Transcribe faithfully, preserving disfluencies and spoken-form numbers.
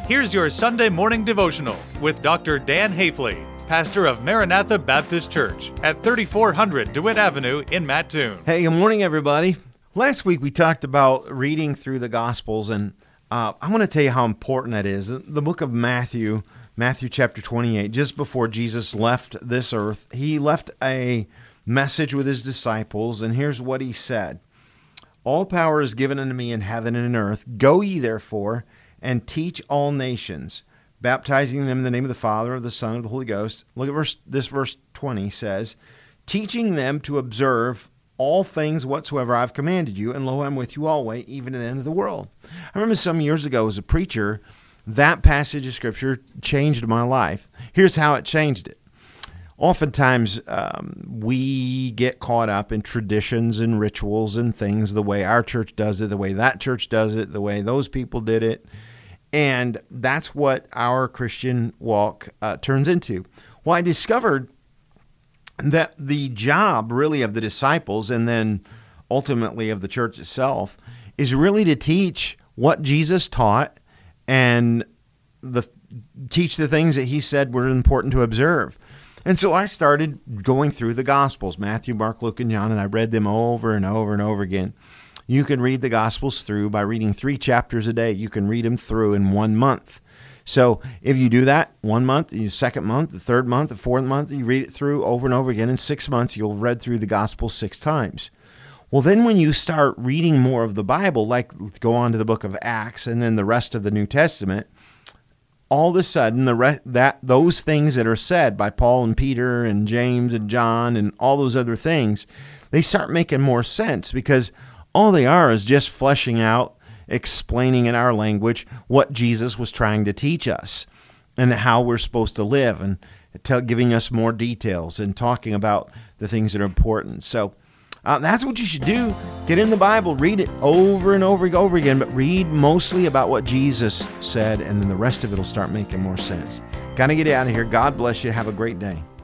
Here's your Sunday morning devotional with Doctor Dan Hafley, pastor of Maranatha Baptist Church at thirty-four hundred DeWitt Avenue in Mattoon. Hey, good morning, everybody. Last week we talked about reading through the Gospels, and uh, I want to tell you how important that is. The book of Matthew, Matthew chapter twenty-eight, just before Jesus left this earth, he left a message with his disciples, and here's what he said. All power is given unto me in heaven and in earth. Go ye therefore and teach all nations, baptizing them in the name of the Father, of the Son, of the Holy Ghost. Look at verse, this verse twenty says, teaching them to observe all things whatsoever I've commanded you, and lo, I'm with you always, even to the end of the world. I remember some years ago as a preacher, that passage of Scripture changed my life. Here's how it changed it. Oftentimes, um, we get caught up in traditions and rituals and things, the way our church does it, the way that church does it, the way those people did it. And that's what our Christian walk uh, turns into. Well, I discovered that the job really of the disciples and then ultimately of the church itself is really to teach what Jesus taught and the teach the things that he said were important to observe. And so I started going through the Gospels, Matthew, Mark, Luke, and John, and I read them over and over and over again. You can read the Gospels through by reading three chapters a day. You can read them through in one month. So if you do that one month, the second month, the third month, the fourth month, you read it through over and over again. In six months, you'll have read through the Gospel six times. Well, then when you start reading more of the Bible, like go on to the book of Acts and then the rest of the New Testament, all of a sudden, the re- that those things that are said by Paul and Peter and James and John and all those other things, they start making more sense because all they are is just fleshing out, explaining in our language what Jesus was trying to teach us and how we're supposed to live, and tell, giving us more details and talking about the things that are important. So uh, that's what you should do. Get in the Bible, read it over and over and over again, but read mostly about what Jesus said, and then the rest of it will start making more sense. Got to get out of here. God bless you. Have a great day.